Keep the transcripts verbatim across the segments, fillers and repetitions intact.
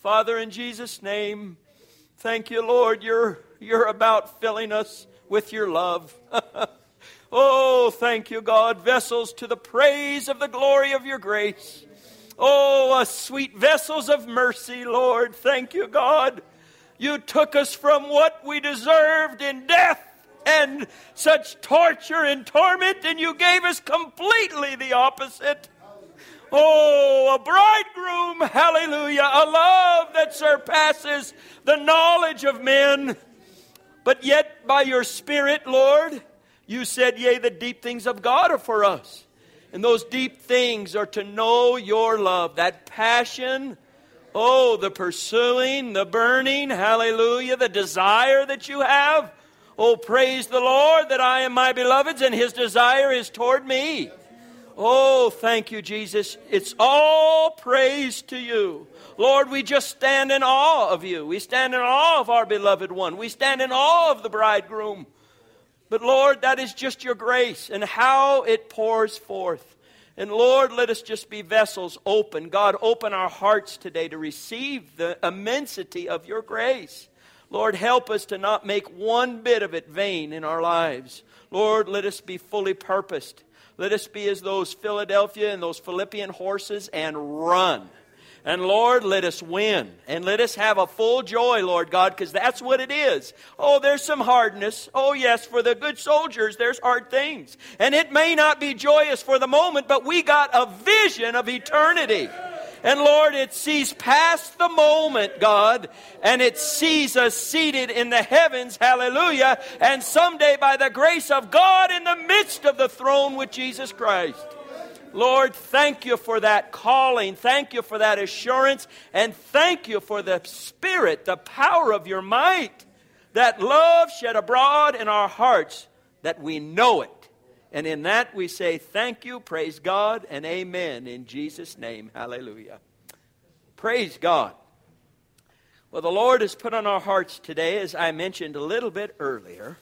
Father, in Jesus' name, thank you, Lord. You're, you're about filling us with your love. Oh, thank you, God. Vessels to the praise of the glory of your grace. Oh, us sweet vessels of mercy, Lord. Thank you, God. You took us from what we deserved in death and such torture and torment, and you gave us completely the opposite. Oh, a bridegroom, hallelujah, a love that surpasses the knowledge of men. But yet, by your Spirit, Lord, you said, yea, the deep things of God are for us. And those deep things are to know your love, that passion, oh, the pursuing, the burning, hallelujah, the desire that you have. Oh, praise the Lord that I am my beloved's and his desire is toward me. Oh, thank you, Jesus. It's all praise to you. Lord, we just stand in awe of you. We stand in awe of our beloved one. We stand in awe of the bridegroom. But Lord, that is just your grace and how it pours forth. And Lord, let us just be vessels open. God, open our hearts today to receive the immensity of your grace. Lord, help us to not make one bit of it vain in our lives. Lord, let us be fully purposed. Let us be as those Philadelphia and those Philippian horses and run. And Lord, let us win. And let us have a full joy, Lord God, because that's what it is. Oh, there's some hardness. Oh, yes, for the good soldiers, there's hard things. And it may not be joyous for the moment, but we got a vision of eternity. And Lord, it sees past the moment, God, and it sees us seated in the heavens, hallelujah, and someday by the grace of God in the midst of the throne with Jesus Christ. Lord, thank you for that calling. Thank you for that assurance. And thank you for the Spirit, the power of your might, that love shed abroad in our hearts, that we know it. And in that we say thank you, praise God, and amen in Jesus' name. Hallelujah. Praise God. Well, the Lord has put on our hearts today, as I mentioned a little bit earlier.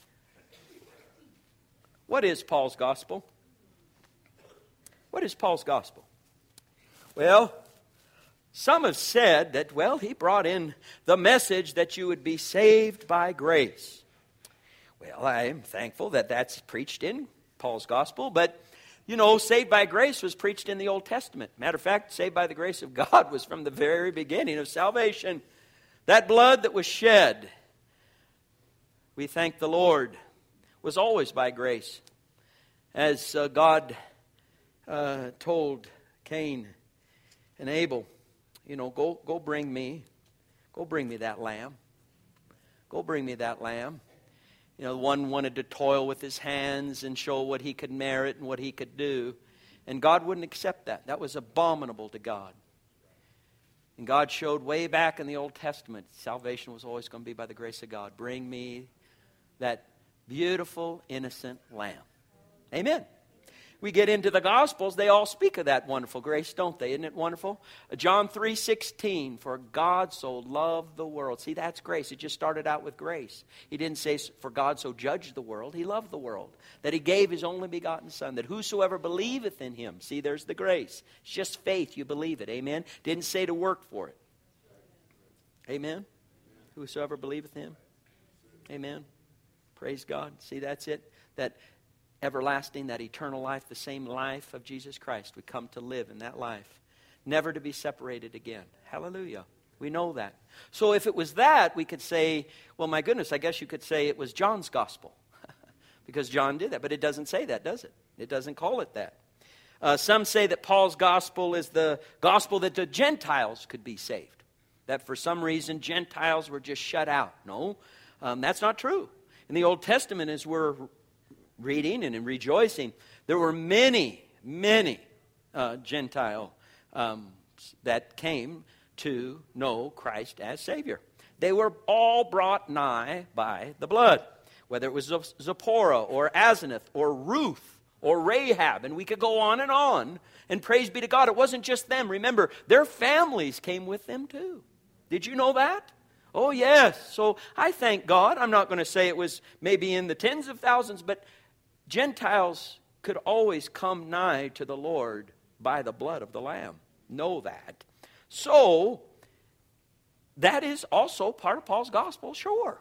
What is Paul's gospel? What is Paul's gospel? Well, some have said that, well, he brought in the message that you would be saved by grace. Well, I am thankful that that's preached in Paul's gospel, but, you know, saved by grace was preached in the Old Testament. Matter of fact, saved by the grace of God was from the very beginning of salvation. That blood that was shed, we thank the Lord, was always by grace. As uh, God uh, told Cain and Abel, you know, go, go bring me, go bring me that lamb. Go bring me that lamb. You know, one wanted to toil with his hands and show what he could merit and what he could do. And God wouldn't accept that. That was abominable to God. And God showed way back in the Old Testament, salvation was always going to be by the grace of God. Bring me that beautiful, innocent lamb. Amen. We get into the Gospels, they all speak of that wonderful grace, don't they? Isn't it wonderful? John three sixteen, for God so loved the world. See, that's grace. It just started out with grace. He didn't say, for God so judged the world. He loved the world. That he gave his only begotten Son, that whosoever believeth in him. See, there's the grace. It's just faith. You believe it. Amen? Didn't say to work for it. Amen? Whosoever believeth him. Amen? Praise God. See, that's it. That everlasting, that eternal life, the same life of Jesus Christ. We come to live in that life. Never to be separated again. Hallelujah. We know that. So if it was that, we could say, well, my goodness, I guess you could say it was John's gospel. Because John did that. But it doesn't say that, does it? It doesn't call it that. Uh, some say that Paul's gospel is the gospel that the Gentiles could be saved. That for some reason Gentiles were just shut out. No, um, that's not true. In the Old Testament, as we're reading and in rejoicing, there were many, many uh, Gentile um, that came to know Christ as Savior. They were all brought nigh by the blood, whether it was Zipporah or Asenath or Ruth or Rahab, and we could go on and on. And praise be to God, it wasn't just them. Remember, their families came with them too. Did you know that? Oh yes. So I thank God. I'm not going to say it was maybe in the tens of thousands, but Gentiles could always come nigh to the Lord by the blood of the Lamb. Know that. So, that is also part of Paul's gospel, sure.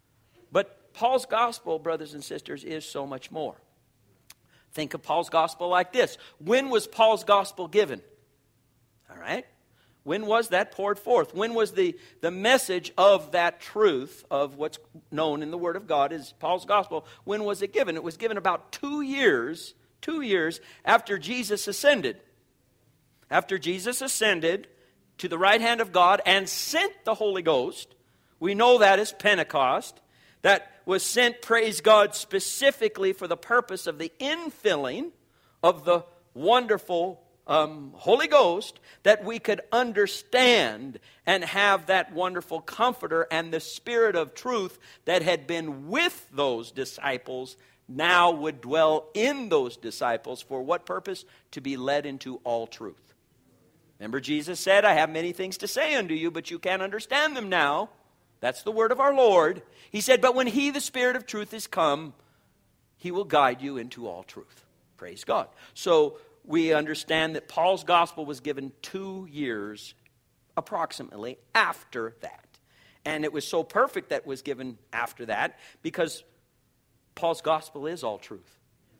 But Paul's gospel, brothers and sisters, is so much more. Think of Paul's gospel like this. When was Paul's gospel given? All right? When was that poured forth? When was the, the message of that truth of what's known in the Word of God as Paul's gospel, when was it given? It was given about two years, two years after Jesus ascended. After Jesus ascended to the right hand of God and sent the Holy Ghost, we know that as Pentecost, that was sent, praise God, specifically for the purpose of the infilling of the wonderful um, Holy Ghost, that we could understand and have that wonderful comforter and the Spirit of truth that had been with those disciples now would dwell in those disciples. For what purpose? To be led into all truth. Remember, Jesus said, I have many things to say unto you, but you can't understand them now. That's the word of our Lord. He said, but when He, the Spirit of truth, is come, He will guide you into all truth. Praise God. So we understand that Paul's gospel was given two years approximately after that. And it was so perfect that it was given after that because Paul's gospel is all truth.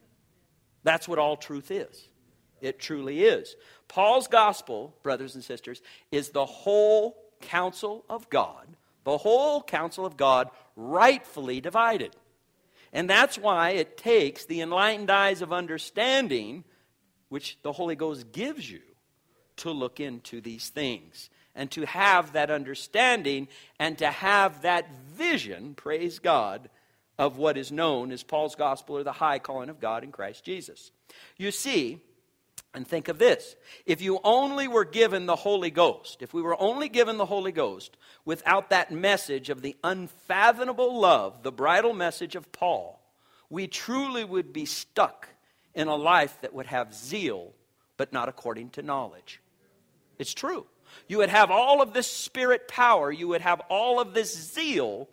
That's what all truth is. It truly is. Paul's gospel, brothers and sisters, is the whole counsel of God, the whole counsel of God rightfully divided. And that's why it takes the enlightened eyes of understanding, which the Holy Ghost gives you, to look into these things and to have that understanding and to have that vision, praise God, of what is known as Paul's gospel or the high calling of God in Christ Jesus. You see, and think of this, if you only were given the Holy Ghost, if we were only given the Holy Ghost without that message of the unfathomable love, the bridal message of Paul, we truly would be stuck in a life that would have zeal, but not according to knowledge. It's true. You would have all of this Spirit power, you would have all of this zeal,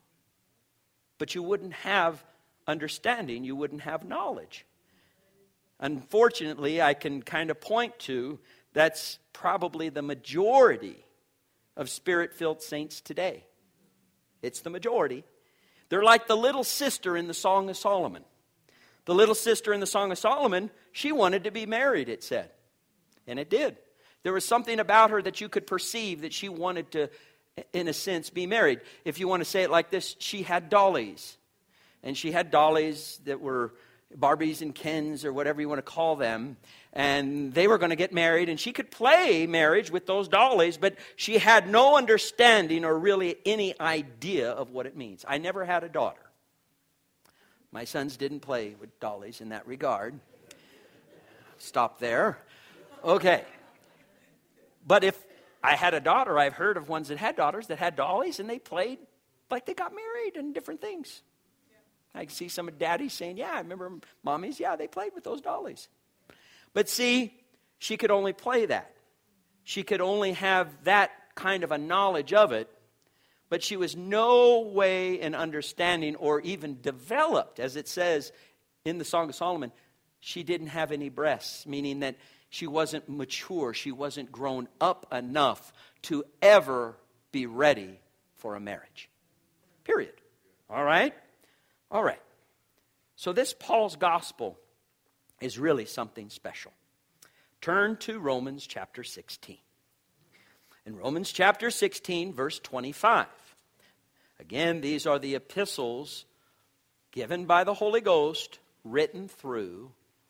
but you wouldn't have understanding, you wouldn't have knowledge. Unfortunately, I can kind of point to that's probably the majority of Spirit-filled saints today. It's the majority. They're like the little sister in the Song of Solomon. The little sister in the Song of Solomon, she wanted to be married, it said. And it did. There was something about her that you could perceive that she wanted to, in a sense, be married. If you want to say it like this, she had dollies. And she had dollies that were Barbies and Kens or whatever you want to call them. And they were going to get married. And she could play marriage with those dollies, but she had no understanding or really any idea of what it means. I never had a daughter. My sons didn't play with dollies in that regard. Stop there. Okay. But if I had a daughter, I've heard of ones that had daughters that had dollies and they played like they got married and different things. I can see some of daddies saying, yeah, I remember mommies, yeah, they played with those dollies. But see, she could only play that. She could only have that kind of a knowledge of it, but she was no way in understanding or even developed, as it says in the Song of Solomon, she didn't have any breasts, meaning that she wasn't mature, she wasn't grown up enough to ever be ready for a marriage. Period. All right? All right. So this Paul's gospel is really something special. Turn to Romans chapter sixteen. In Romans chapter sixteen, verse twenty-five. Again, these are the epistles given by the Holy Ghost, written through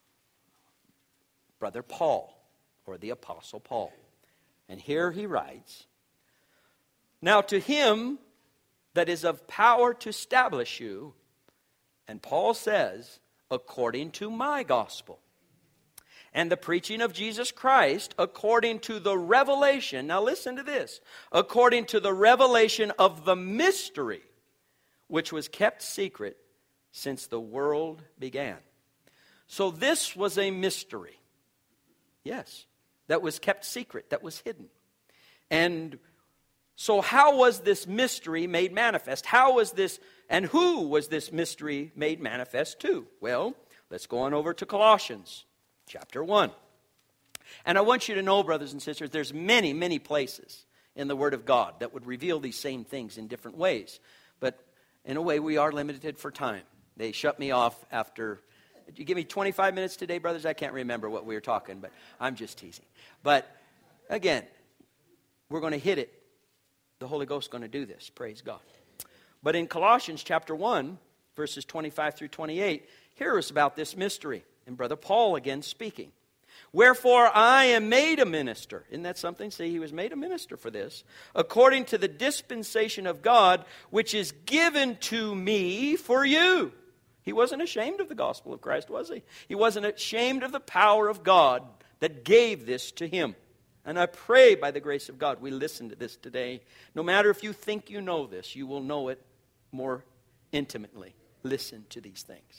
Brother Paul, or the Apostle Paul. And here he writes, now to him that is of power to establish you, and Paul says, according to my gospel, and the preaching of Jesus Christ, according to the revelation, now listen to this, according to the revelation of the mystery, which was kept secret since the world began. So this was a mystery. Yes, that was kept secret, that was hidden. And so how was this mystery made manifest? How was this, and who was this mystery made manifest to? Well, let's go on over to Colossians chapter one. And I want you to know, brothers and sisters, there's many, many places in the Word of God that would reveal these same things in different ways. But in a way, we are limited for time. They shut me off after... Did you give me twenty-five minutes today, brothers? I can't remember what we were talking, but I'm just teasing. But again, we're going to hit it. The Holy Ghost is going to do this. Praise God. But in Colossians chapter one, verses twenty-five through twenty-eight, hear us about this mystery. And Brother Paul again speaking. Wherefore I am made a minister. Isn't that something? See, he was made a minister for this. According to the dispensation of God, which is given to me for you. He wasn't ashamed of the gospel of Christ, was he? He wasn't ashamed of the power of God that gave this to him. And I pray by the grace of God we listen to this today. No matter if you think you know this, you will know it more intimately. Listen to these things.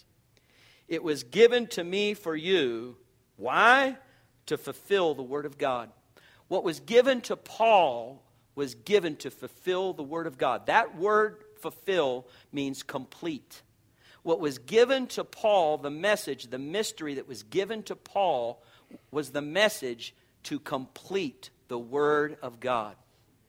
It was given to me for you. Why? To fulfill the Word of God. What was given to Paul was given to fulfill the Word of God. That word fulfill means complete. What was given to Paul, the message, the mystery that was given to Paul was the message to complete the Word of God.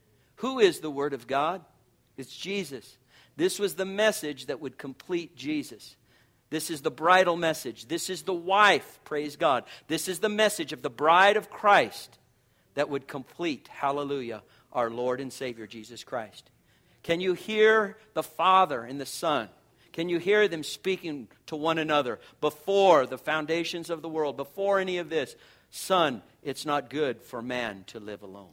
Who is the Word of God? It's Jesus. This was the message that would complete Jesus. This is the bridal message. This is the wife, praise God. This is the message of the bride of Christ that would complete, hallelujah, our Lord and Savior Jesus Christ. Can you hear the Father and the Son? Can you hear them speaking to one another before the foundations of the world, before any of this? Son, it's not good for man to live alone.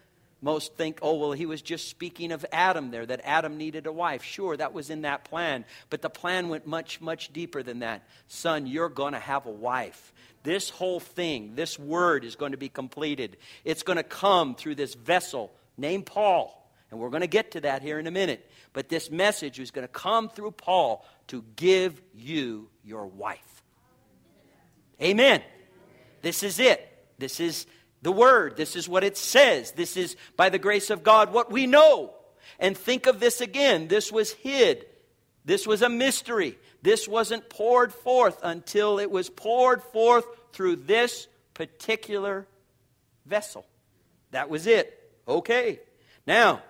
Most think, oh, well, he was just speaking of Adam there, that Adam needed a wife. Sure, that was in that plan. But the plan went much, much deeper than that. Son, you're going to have a wife. This whole thing, this word is going to be completed. It's going to come through this vessel named Paul. And we're going to get to that here in a minute. But this message is going to come through Paul to give you your wife. Amen. This is it. This is the word. This is what it says. This is, by the grace of God, what we know. And think of this again. This was hid. This was a mystery. This wasn't poured forth until it was poured forth through this particular vessel. That was it. Okay. Now,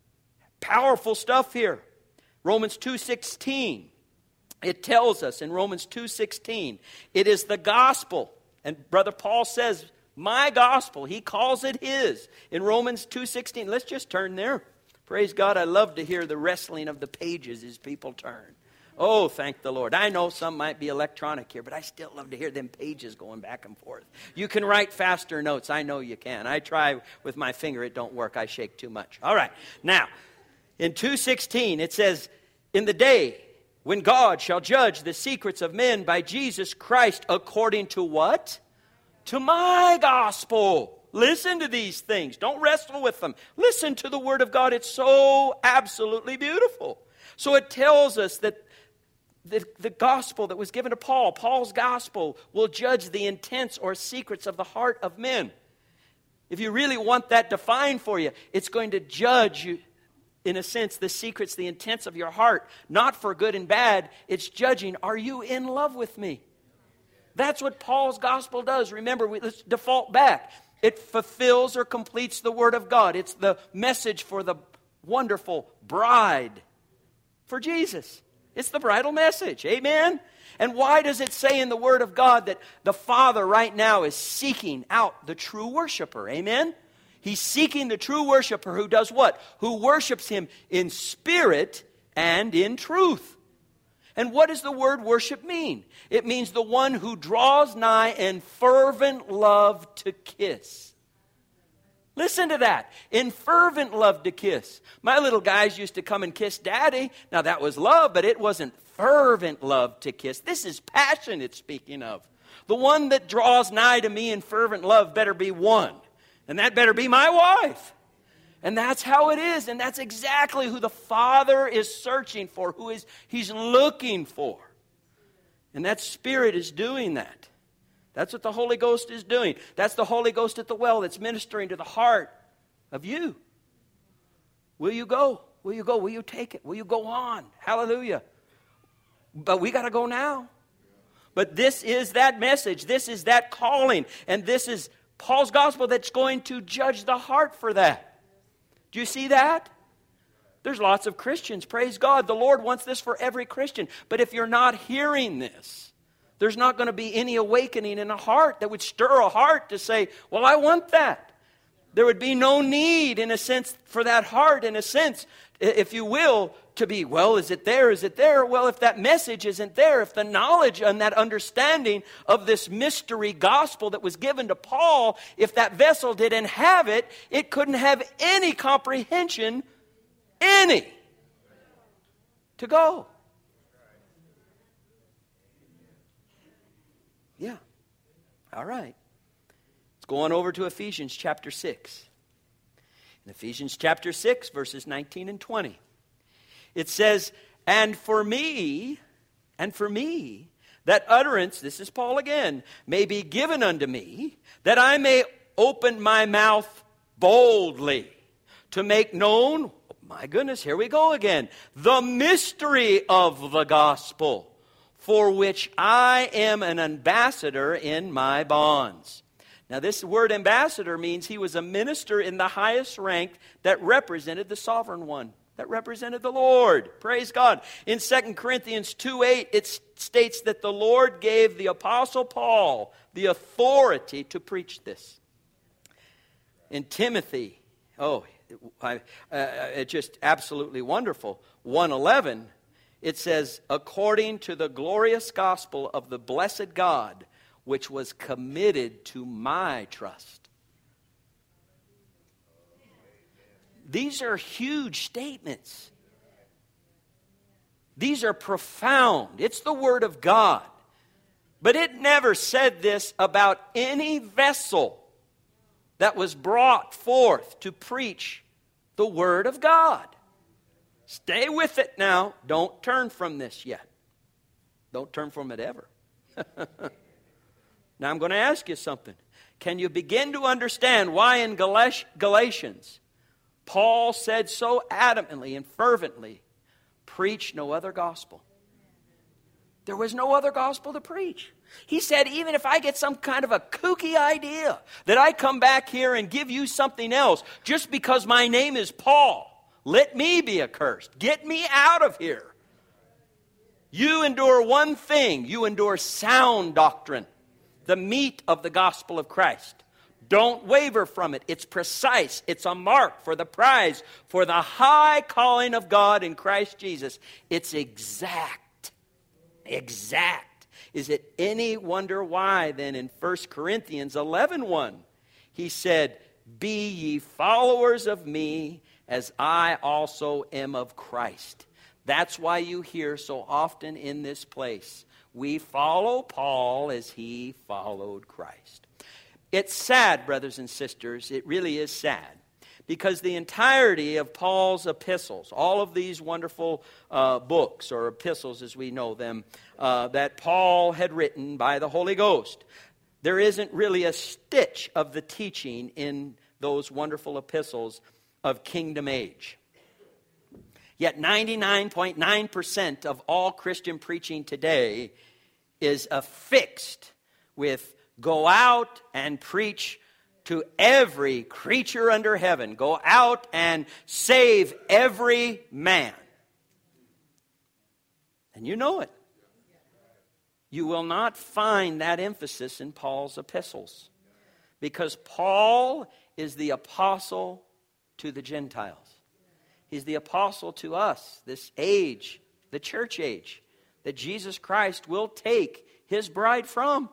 powerful stuff here. Romans two sixteen. It tells us in Romans two sixteen, it is the gospel. And Brother Paul says, my gospel. He calls it his. In Romans two sixteen. Let's just turn there. Praise God. I love to hear the wrestling of the pages as people turn. Oh, thank the Lord. I know some might be electronic here, but I still love to hear them pages going back and forth. You can write faster notes. I know you can. I try with my finger. It don't work. I shake too much. All right. Now, in two sixteen, it says, in the day when God shall judge the secrets of men by Jesus Christ according to what? To my gospel. Listen to these things. Don't wrestle with them. Listen to the Word of God. It's so absolutely beautiful. So it tells us that the, the gospel that was given to Paul, Paul's gospel, will judge the intents or secrets of the heart of men. If you really want that defined for you, it's going to judge you, in a sense, the secrets, the intents of your heart, not for good and bad. It's judging, are you in love with me? That's what Paul's gospel does. Remember, we, let's default back. It fulfills or completes the Word of God. It's the message for the wonderful bride for Jesus. It's the bridal message. Amen? And why does it say in the Word of God that the Father right now is seeking out the true worshiper? Amen? He's seeking the true worshiper who does what? Who worships Him in spirit and in truth. And what does the word worship mean? It means the one who draws nigh in fervent love to kiss. Listen to that. In fervent love to kiss. My little guys used to come and kiss Daddy. Now that was love, but it wasn't fervent love to kiss. This is passion it's speaking of. The one that draws nigh to me in fervent love better be one. And that better be my wife. And that's how it is. And that's exactly who the Father is searching for, who is He's looking for. And that Spirit is doing that. That's what the Holy Ghost is doing. That's the Holy Ghost at the well that's ministering to the heart of you. Will you go? Will you go? Will you take it? Will you go on? Hallelujah. But we got to go now. But this is that message. This is that calling. And this is Paul's gospel that's going to judge the heart for that. Do you see that? There's lots of Christians. Praise God. The Lord wants this for every Christian. But if you're not hearing this, there's not going to be any awakening in a heart that would stir a heart to say, well, I want that. There would be no need, in a sense, for that heart, in a sense, if you will, to be, well, is it there? Is it there? Well, if that message isn't there, if the knowledge and that understanding of this mystery gospel that was given to Paul, if that vessel didn't have it, it couldn't have any comprehension, any, to go. Yeah. All right. Let's go on over to Ephesians chapter six. In Ephesians chapter six, verses nineteen and twenty. It says, and for me, and for me, that utterance, this is Paul again, may be given unto me, that I may open my mouth boldly to make known, my goodness, here we go again, the mystery of the gospel, for which I am an ambassador in my bonds. Now, this word ambassador means he was a minister in the highest rank that represented the sovereign one, that represented the Lord. Praise God. In Second Corinthians two eight, it states that the Lord gave the Apostle Paul the authority to preach this. In Timothy, oh, I, uh, it's just absolutely wonderful. one eleven, it says, according to the glorious gospel of the blessed God, which was committed to my trust. These are huge statements. These are profound. It's the Word of God. But it never said this about any vessel that was brought forth to preach the Word of God. Stay with it now. Don't turn from this yet. Don't turn from it ever. Now I'm going to ask you something. Can you begin to understand why in Galatians Paul said so adamantly and fervently, preach no other gospel? There was no other gospel to preach. He said, even if I get some kind of a kooky idea that I come back here and give you something else just because my name is Paul, let me be accursed. Get me out of here. You endure one thing. You endure sound doctrine, the meat of the gospel of Christ. Don't waver from it. It's precise. It's a mark for the prize, for the high calling of God in Christ Jesus. It's exact. Exact. Is it any wonder why then in First Corinthians eleven one, he said, be ye followers of me as I also am of Christ. That's why you hear so often in this place, we follow Paul as he followed Christ. It's sad, brothers and sisters. It really is sad. Because the entirety of Paul's epistles, all of these wonderful uh, books or epistles as we know them, uh, that Paul had written by the Holy Ghost, there isn't really a stitch of the teaching in those wonderful epistles of kingdom age. Yet ninety-nine point nine percent of all Christian preaching today is affixed with go out and preach to every creature under heaven. Go out and save every man. And you know it. You will not find that emphasis in Paul's epistles. Because Paul is the apostle to the Gentiles. He's the apostle to us, this age, the church age, that Jesus Christ will take his bride from.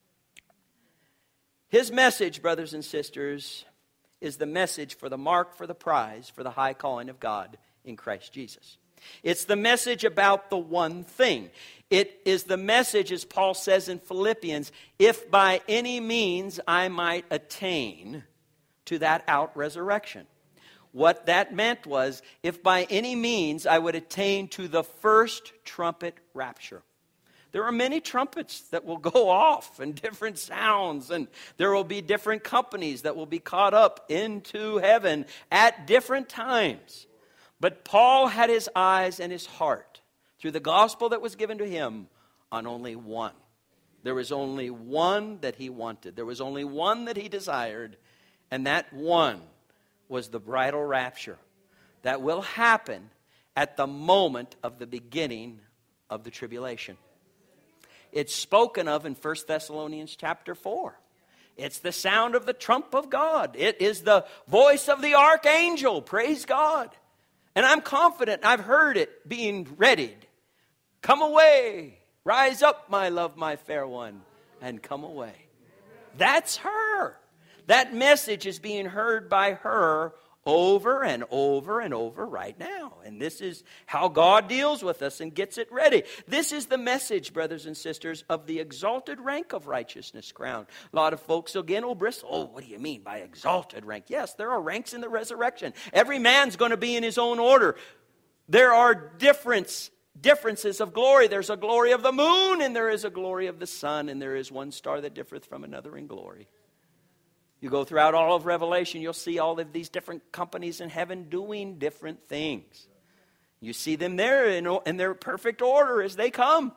His message, brothers and sisters, is the message for the mark for the prize for the high calling of God in Christ Jesus. It's the message about the one thing. It is the message, as Paul says in Philippians, if by any means I might attain to that out resurrection. What that meant was, if by any means I would attain to the first trumpet rapture. There are many trumpets that will go off and different sounds, and there will be different companies that will be caught up into heaven at different times. But Paul had his eyes and his heart, through the gospel that was given to him, on only one. There was only one that he wanted. There was only one that he desired, and that one was the bridal rapture that will happen at the moment of the beginning of the tribulation. It's spoken of in First Thessalonians chapter four. It's the sound of the trump of God. It is the voice of the archangel. Praise God. And I'm confident, I've heard it being readied. Come away. Rise up, my love, my fair one, and come away. That's her. That message is being heard by her over and over and over right now. And this is how God deals with us and gets it ready. This is the message, brothers and sisters, of the exalted rank of righteousness crown. A lot of folks again will bristle. Oh, what do you mean by exalted rank? Yes, there are ranks in the resurrection. Every man's going to be in his own order. There are difference, differences of glory. There's a glory of the moon, and there is a glory of the sun, and there is one star that differeth from another in glory. You go throughout all of Revelation, you'll see all of these different companies in heaven doing different things. You see them there in, in their perfect order as they come.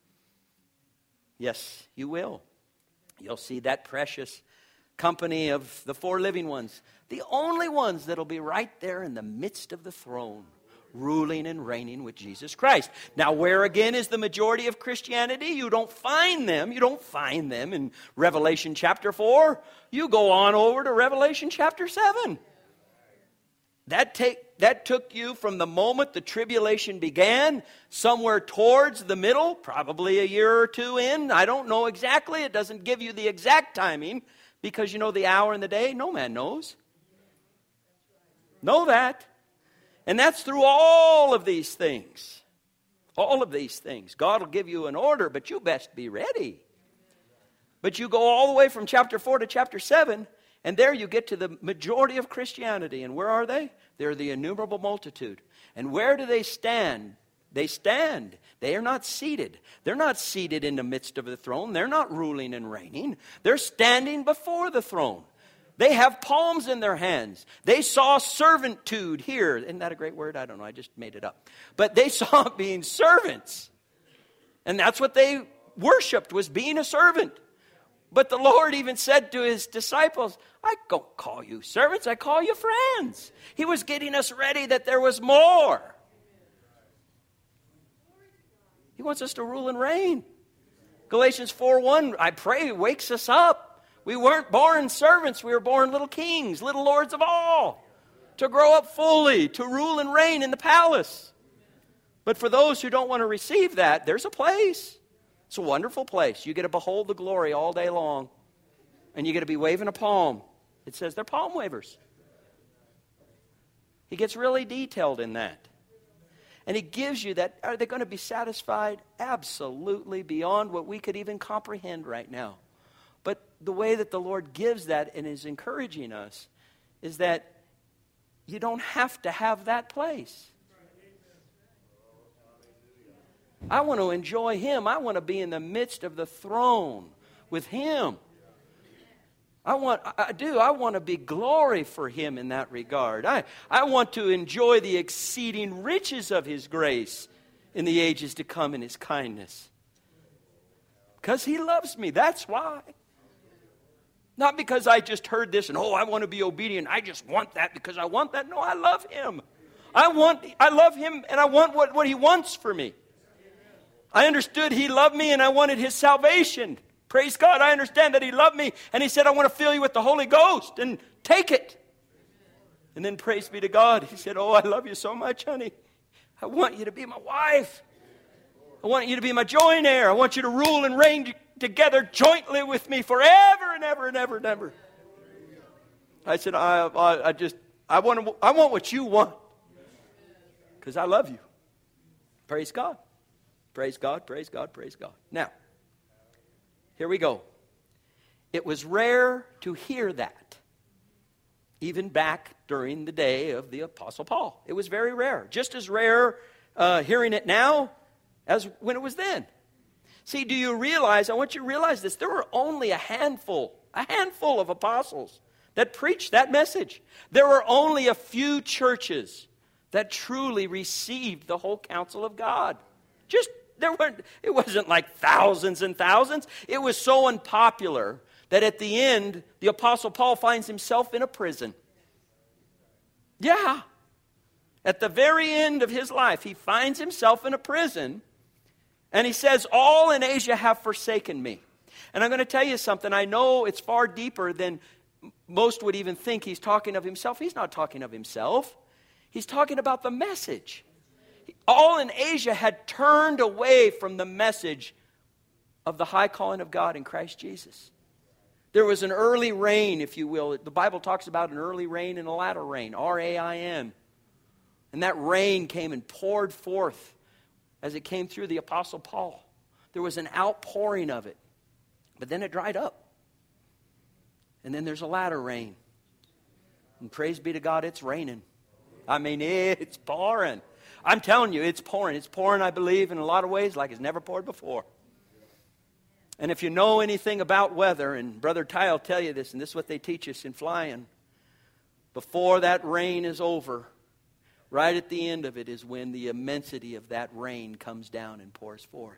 Yes, you will. You'll see that precious company of the four living ones, the only ones that'll be right there in the midst of the throne, ruling and reigning with Jesus Christ. Now, where again is the majority of Christianity? You don't find them. You don't find them in Revelation chapter four. You go on over to Revelation chapter seven. That take that took you from the moment the tribulation began, somewhere towards the middle, probably a year or two in. I don't know exactly. It doesn't give you the exact timing because you know the hour and the day. No man knows. Know that. And that's through all of these things. All of these things. God will give you an order, but you best be ready. But you go all the way from chapter four to chapter seven, and there you get to the majority of Christianity. And where are they? They're the innumerable multitude. And where do they stand? They stand. They are not seated. They're not seated in the midst of the throne. They're not ruling and reigning. They're standing before the throne. They have palms in their hands. They saw servitude here. Isn't that a great word? I don't know. I just made it up. But they saw being servants. And that's what they worshiped, was being a servant. But the Lord even said to his disciples, I don't call you servants, I call you friends. He was getting us ready that there was more. He wants us to rule and reign. Galatians four one, I pray, wakes us up. We weren't born servants. We were born little kings, little lords of all, to grow up fully, to rule and reign in the palace. But for those who don't want to receive that, there's a place. It's a wonderful place. You get to behold the glory all day long. And you get to be waving a palm. It says they're palm wavers. He gets really detailed in that. And he gives you that. Are they going to be satisfied? Absolutely beyond what we could even comprehend right now. But the way that the Lord gives that and is encouraging us is that you don't have to have that place. I want to enjoy him. I want to be in the midst of the throne with him. I want, I do, I want to be glory for him in that regard. I, I want to enjoy the exceeding riches of his grace in the ages to come in his kindness. Because he loves me, that's why. Not because I just heard this and, oh, I want to be obedient. I just want that because I want that. No, I love him. I want, I love him and I want what, what he wants for me. I understood he loved me and I wanted his salvation. Praise God, I understand that he loved me and he said, I want to fill you with the Holy Ghost and take it. And then praise be to God, he said, oh, I love you so much, honey. I want you to be my wife. I want you to be my joint heir. I want you to rule and reign together jointly with me forever and ever and ever and ever. I said, I, I, I just, I want, to, I want what you want because I love you. Praise God. Praise God, praise God, praise God. Now, here we go. It was rare to hear that, even back during the day of the Apostle Paul. It was very rare. Just as rare uh, hearing it now as when it was then. See, do you realize, I want you to realize this, there were only a handful, a handful of apostles that preached that message. There were only a few churches that truly received the whole counsel of God. Just, there weren't, it wasn't like thousands and thousands. It was so unpopular that at the end, the Apostle Paul finds himself in a prison. Yeah. At the very end of his life, he finds himself in a prison, and he says, all in Asia have forsaken me. And I'm going to tell you something. I know it's far deeper than most would even think he's talking of himself. He's not talking of himself. He's talking about the message. All in Asia had turned away from the message of the high calling of God in Christ Jesus. There was an early rain, if you will. The Bible talks about an early rain and a latter rain, R A I N. And that rain came and poured forth as it came through the Apostle Paul. There was an outpouring of it. But then it dried up. And then there's a latter rain. And praise be to God, it's raining. I mean, it's pouring. I'm telling you, it's pouring. It's pouring, I believe, in a lot of ways like it's never poured before. And if you know anything about weather, and Brother Ty will tell you this, and this is what they teach us in flying, before that rain is over, right at the end of it is when the immensity of that rain comes down and pours forth.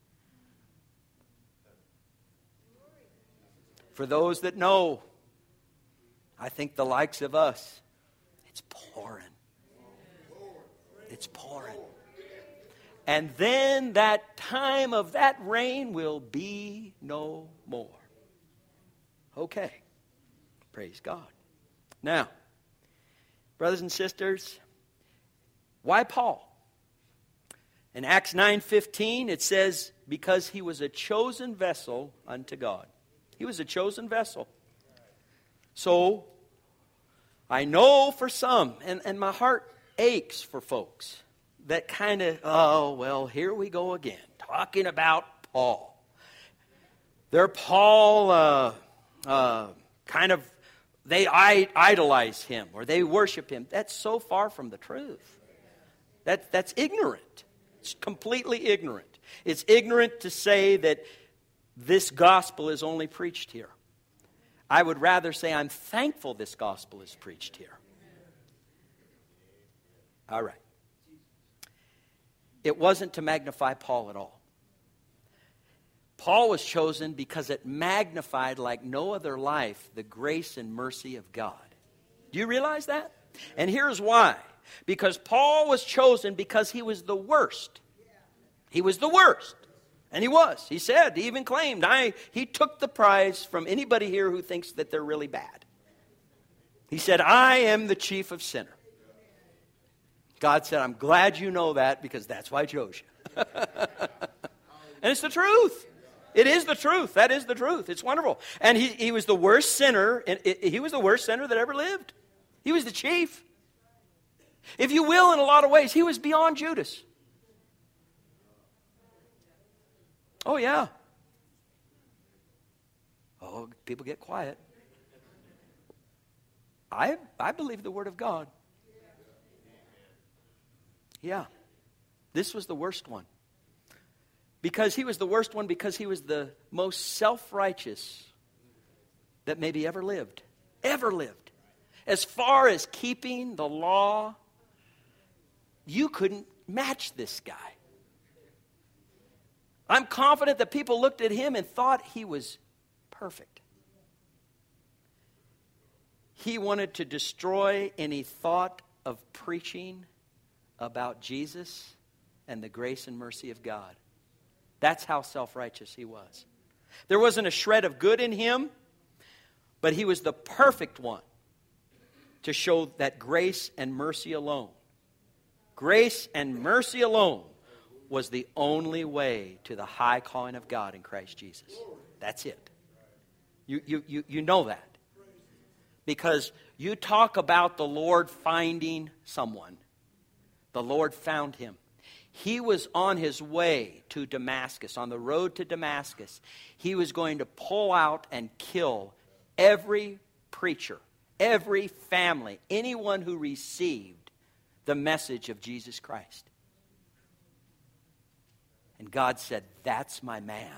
For those that know, I think the likes of us, it's pouring. It's pouring. And then that time of that rain will be no more. Okay. Praise God. Now, brothers and sisters, why Paul? In Acts nine fifteen, it says, because he was a chosen vessel unto God. He was a chosen vessel. So, I know for some, and, and my heart aches for folks that kind of, oh, well, here we go again, talking about Paul. They're Paul, uh, uh, kind of, they idolize him or they worship him. That's so far from the truth. That, that's ignorant. It's completely ignorant. It's ignorant to say that this gospel is only preached here. I would rather say I'm thankful this gospel is preached here. All right. It wasn't to magnify Paul at all. Paul was chosen because it magnified like no other life the grace and mercy of God. Do you realize that? And here's why. Because Paul was chosen because he was the worst. He was the worst. And he was. He said, he even claimed, I, he took the prize from anybody here who thinks that they're really bad. He said, I am the chief of sinners. God said, I'm glad you know that because that's why I chose you. And it's the truth. It is the truth. That is the truth. It's wonderful. And he, he was the worst sinner. And he was the worst sinner that ever lived. He was the chief. If you will, in a lot of ways, he was beyond Judas. Oh, yeah. Oh, people get quiet. I I believe the Word of God. Yeah. This was the worst one. Because he was the worst one because he was the most self-righteous that maybe ever lived. Ever lived. As far as keeping the law, you couldn't match this guy. I'm confident that people looked at him and thought he was perfect. He wanted to destroy any thought of preaching about Jesus and the grace and mercy of God. That's how self-righteous he was. There wasn't a shred of good in him, but he was the perfect one to show that grace and mercy alone. Grace and mercy alone was the only way to the high calling of God in Christ Jesus. That's it. You, you, you, you know that. Because you talk about the Lord finding someone. The Lord found him. He was on his way to Damascus, on the road to Damascus. He was going to pull out and kill every preacher, every family, anyone who received the message of Jesus Christ. And God said, that's my man.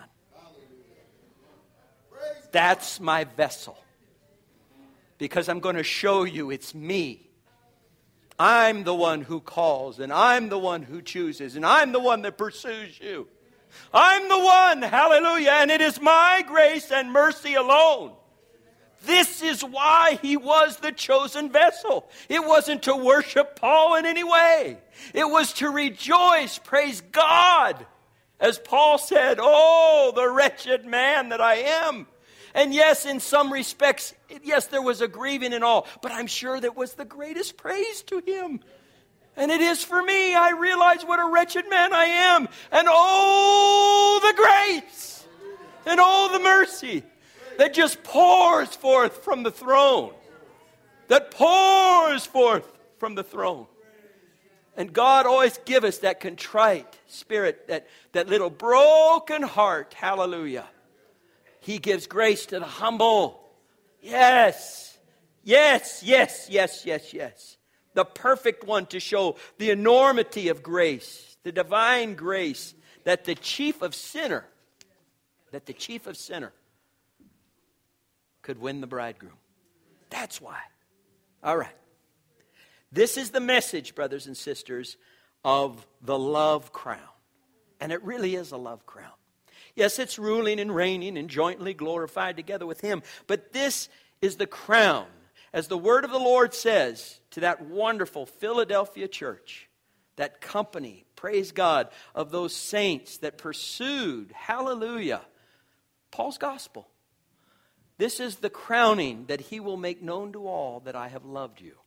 That's my vessel. Because I'm going to show you it's me. I'm the one who calls, and I'm the one who chooses, and I'm the one that pursues you. I'm the one, hallelujah, and it is my grace and mercy alone This is why he was the chosen vessel. It wasn't to worship Paul in any way. It was to rejoice, praise God. As Paul said, oh, the wretched man that I am. And yes, in some respects, yes, there was a grieving and all, but I'm sure that was the greatest praise to him. And it is for me. I realize what a wretched man I am. And oh, the grace and oh, the mercy that just pours forth from the throne. That pours forth from the throne. And God always give us that contrite spirit, that, that little broken heart. Hallelujah. He gives grace to the humble. Yes. Yes, yes, yes, yes, yes. The perfect one to show the enormity of grace, the divine grace, that the chief of sinner, that the chief of sinner could win the bridegroom. That's why. All right. This is the message, brothers and sisters, of the love crown. And it really is a love crown. Yes, it's ruling and reigning and jointly glorified together with him. But this is the crown, as the word of the Lord says to that wonderful Philadelphia church, that company, praise God, of those saints that pursued, hallelujah, Paul's gospel. This is the crowning that he will make known to all that I have loved you.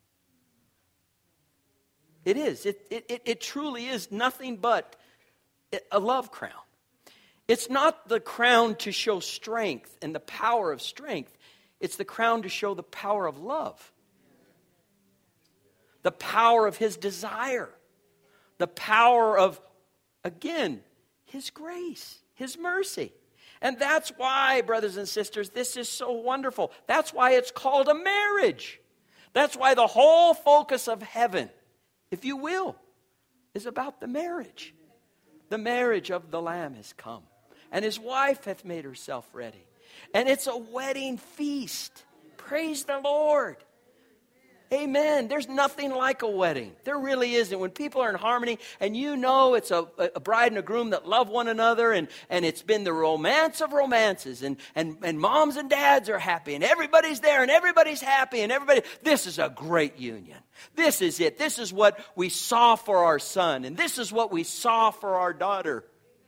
It is. It, it, it truly is nothing but a love crown. It's not the crown to show strength and the power of strength. It's the crown to show the power of love. The power of his desire. The power of, again, his grace, his mercy. And that's why, brothers and sisters, this is so wonderful. That's why it's called a marriage. That's why the whole focus of heaven, if you will, is about the marriage. The marriage of the Lamb has come, and his wife hath made herself ready. And it's a wedding feast. Praise the Lord. Amen. There's nothing like a wedding. There really isn't. When people are in harmony, and you know it's a, a bride and a groom that love one another, and, and it's been the romance of romances, and, and, and moms and dads are happy, and everybody's there, and everybody's happy, and everybody, this is a great union. This is it. This is what we saw for our son, and this is what we saw for our daughter.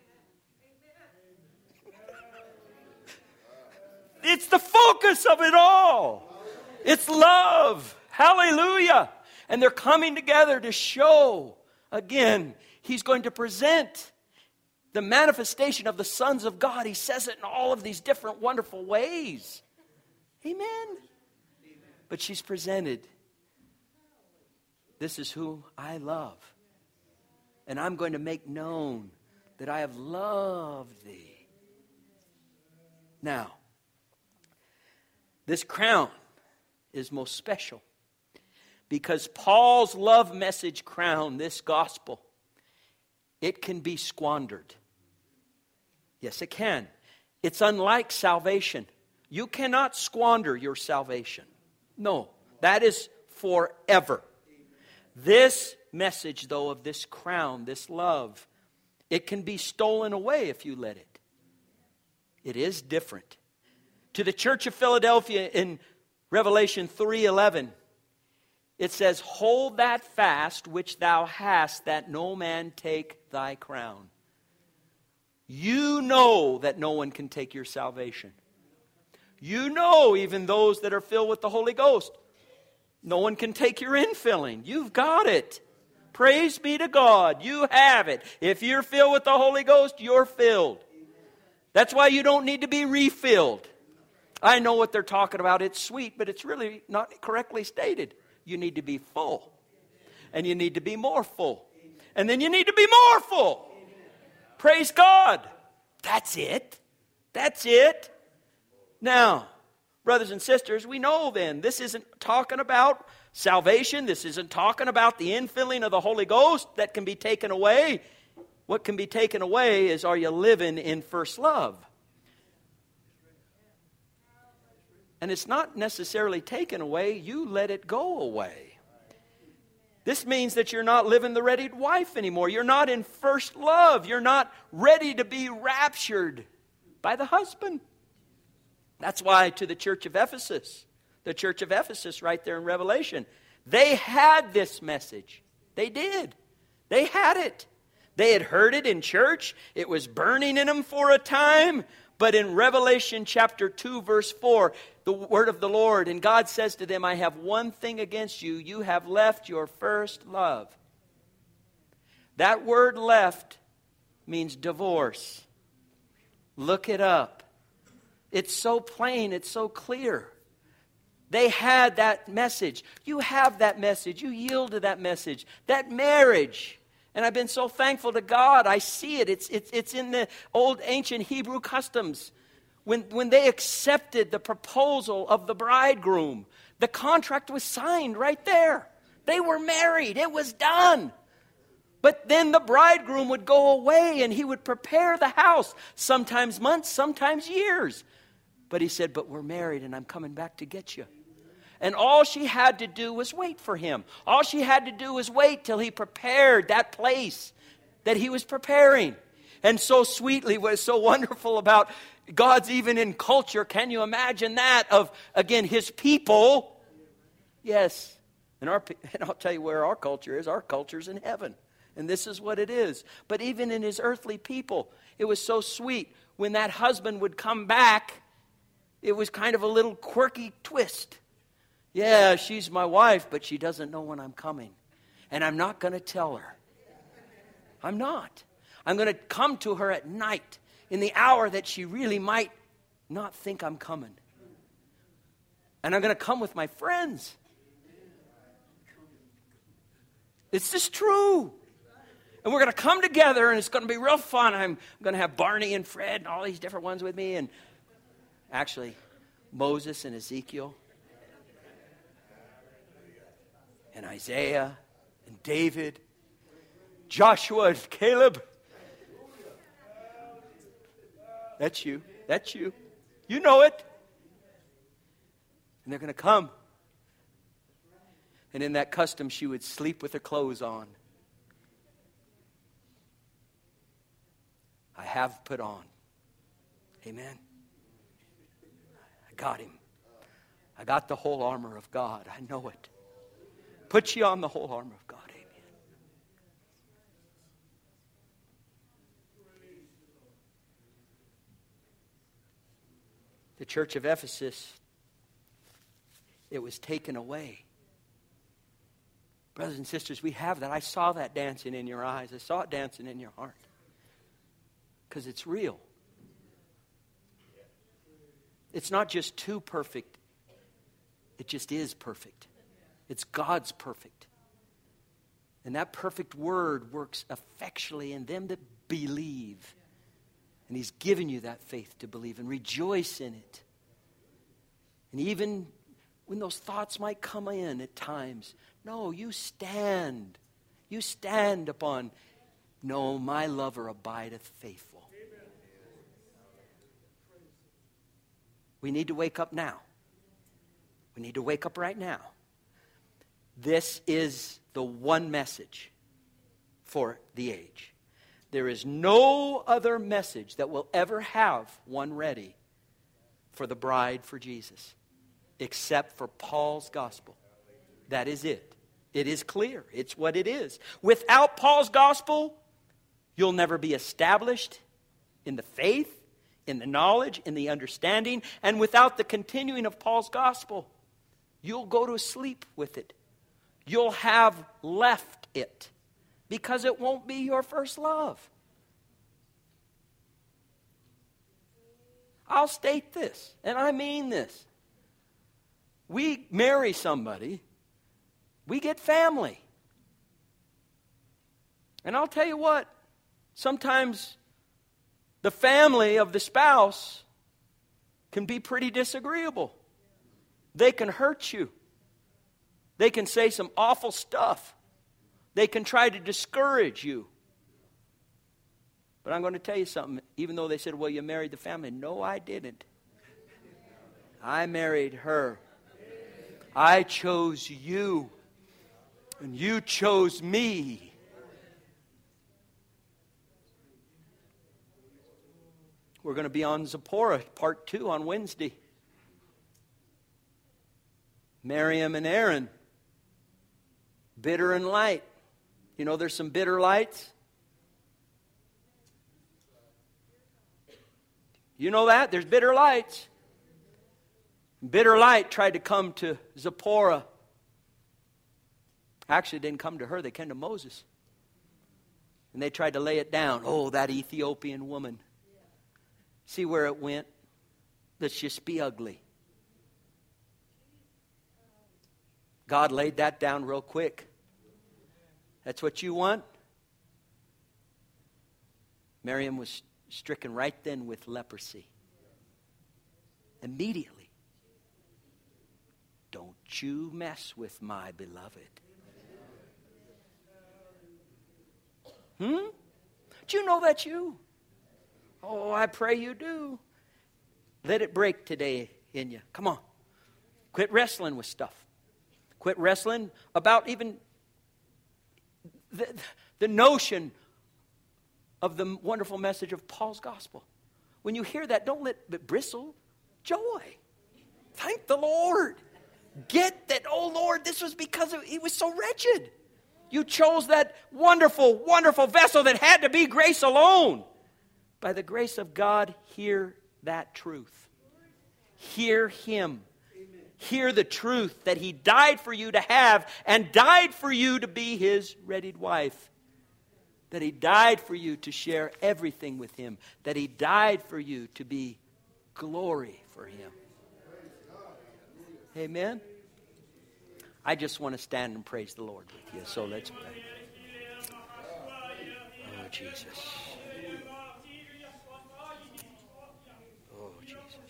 It's the focus of it all. It's love. Hallelujah. And they're coming together to show, again, he's going to present the manifestation of the sons of God. He says it in all of these different wonderful ways. Amen. But she's presented, this is who I love. And I'm going to make known that I have loved thee. Now, this crown is most special because Paul's love message crown, this gospel, it can be squandered. Yes, it can. It's unlike salvation. You cannot squander your salvation. No, that is forever. This message, though, of this crown, this love, it can be stolen away if you let it. It is different. To the church of Philadelphia in Revelation three eleven, it says, hold that fast which thou hast, that no man take thy crown. You know that no one can take your salvation. You know, even those that are filled with the Holy Ghost, no one can take your infilling. You've got it. Praise be to God. You have it. If you're filled with the Holy Ghost, you're filled. That's why you don't need to be refilled. I know what they're talking about. It's sweet, but it's really not correctly stated. You need to be full. And you need to be more full. And then you need to be more full. Praise God. That's it. That's it. Now, brothers and sisters, we know then this isn't talking about salvation. This isn't talking about the infilling of the Holy Ghost that can be taken away. What can be taken away is, are you living in first love? And it's not necessarily taken away, you let it go away. This means that you're not living the readied wife anymore. You're not in first love. You're not ready to be raptured by the husband. That's why to the church of Ephesus, the church of Ephesus right there in Revelation, they had this message. They did. They had it. They had heard it in church. It was burning in them for a time. But in Revelation chapter two, verse four, the word of the Lord, and God says to them, I have one thing against you. You have left your first love. That word left means divorce. Look it up. It's so plain. It's so clear. They had that message. You have that message. You yield to that message. That marriage. And I've been so thankful to God. I see it. It's, it's, it's in the old ancient Hebrew customs. When, when they accepted the proposal of the bridegroom, the contract was signed right there. They were married. It was done. But then the bridegroom would go away and he would prepare the house. Sometimes months, sometimes years. But he said, but we're married and I'm coming back to get you. And all she had to do was wait for him. All she had to do was wait till he prepared that place that he was preparing. And so sweetly, what is so wonderful about God's even in culture, can you imagine that, of, again, his people? Yes. And, our, and I'll tell you where our culture is. Our culture's in heaven. And this is what it is. But even in his earthly people, it was so sweet. When that husband would come back, it was kind of a little quirky twist. Yeah, she's my wife, but she doesn't know when I'm coming. And I'm not going to tell her. I'm not. I'm going to come to her at night in the hour that she really might not think I'm coming. And I'm going to come with my friends. It's just true. And we're going to come together and it's going to be real fun. I'm going to have Barney and Fred and all these different ones with me. And actually, Moses and Ezekiel. And Isaiah, and David, Joshua, and Caleb. That's you. That's you. You know it. And they're going to come. And in that custom, she would sleep with her clothes on. I have put on. Amen. I got him. I got the whole armor of God. I know it. Put you on the whole armor of God. Amen. The church of Ephesus, it was taken away. Brothers and sisters, we have that. I saw that dancing in your eyes. I saw it dancing in your heart. Because it's real. It's not just too perfect. It just is perfect. It's God's perfect. And that perfect word works effectually in them that believe. And he's given you that faith to believe and rejoice in it. And even when those thoughts might come in at times, no, you stand. You stand upon, no, my lover abideth faithful. We need to wake up now. We need to wake up right now. This is the one message for the age. There is no other message that will ever have one ready for the bride for Jesus, except for Paul's gospel. That is it. It is clear. It's what it is. Without Paul's gospel, you'll never be established in the faith, in the knowledge, in the understanding. And without the continuing of Paul's gospel, you'll go to sleep with it. You'll have left it because it won't be your first love. I'll state this, and I mean this. We marry somebody, we get family. And I'll tell you what, sometimes the family of the spouse can be pretty disagreeable. They can hurt you. They can say some awful stuff. They can try to discourage you. But I'm going to tell you something. Even though they said, well, you married the family. No, I didn't. I married her. I chose you. And you chose me. We're going to be on Zipporah, part two, on Wednesday. Miriam and Aaron, bitter and light. You know there's some bitter lights? You know that? There's bitter lights. Bitter light tried to come to Zipporah. Actually, didn't come to her. They came to Moses. And they tried to lay it down. Oh, that Ethiopian woman. See where it went? Let's just be ugly. God laid that down real quick. That's what you want? Miriam was stricken right then with leprosy. Immediately. Don't you mess with my beloved. Hmm? Do you know that's you? Oh, I pray you do. Let it break today in you. Come on. Quit wrestling with stuff. Quit wrestling about even the, the notion of the wonderful message of Paul's gospel. When you hear that, don't let it bristle. Joy. Thank the Lord. Get that, oh Lord, this was because of, he was so wretched. You chose that wonderful, wonderful vessel that had to be grace alone. By the grace of God, hear that truth. Hear Him. Hear the truth that He died for you to have and died for you to be His readied wife. That He died for you to share everything with Him. That He died for you to be glory for Him. Amen. I just want to stand and praise the Lord with you. So let's pray. Oh, Jesus. Oh, Jesus.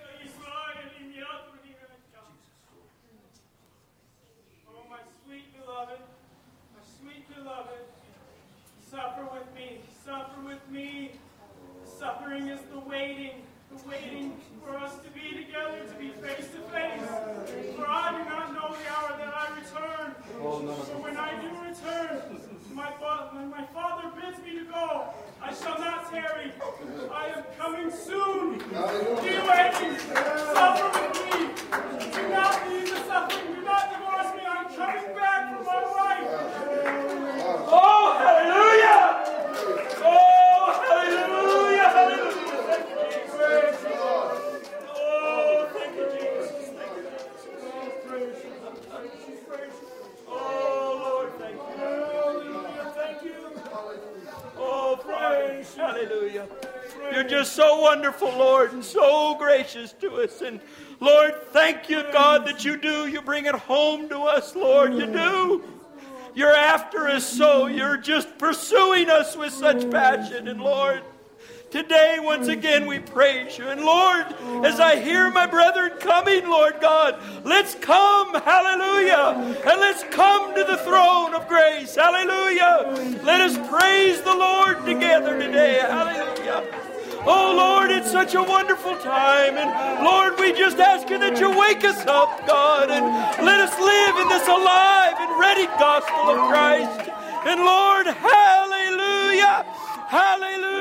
Oh, my sweet beloved, my sweet beloved, suffer with me, suffer with me. Suffering is the waiting, the waiting for us to be together, to be face to face. For I do not know the hour that I return. Oh, no. For when I do return, my, fa- when my Father bids me to go, I shall not tarry. I am coming soon. Be waiting. Suffer with me. Do not leave the suffering. Do not divorce me. I'm coming back for my wife. Oh, hallelujah! Oh, hallelujah! Hallelujah! Hallelujah. You're just so wonderful, Lord, and so gracious to us. And Lord, thank you, God, that you do. You bring it home to us, Lord. You do. You're after us so. You're just pursuing us with such passion. And Lord, today, once again, we praise you. And Lord, as I hear my brethren coming, Lord God, let's come, hallelujah, and let's come to the throne of grace, hallelujah. Let us praise the Lord together today, hallelujah. Oh, Lord, it's such a wonderful time. And Lord, we just ask you that you wake us up, God, and let us live in this alive and ready gospel of Christ. And Lord, hallelujah, hallelujah.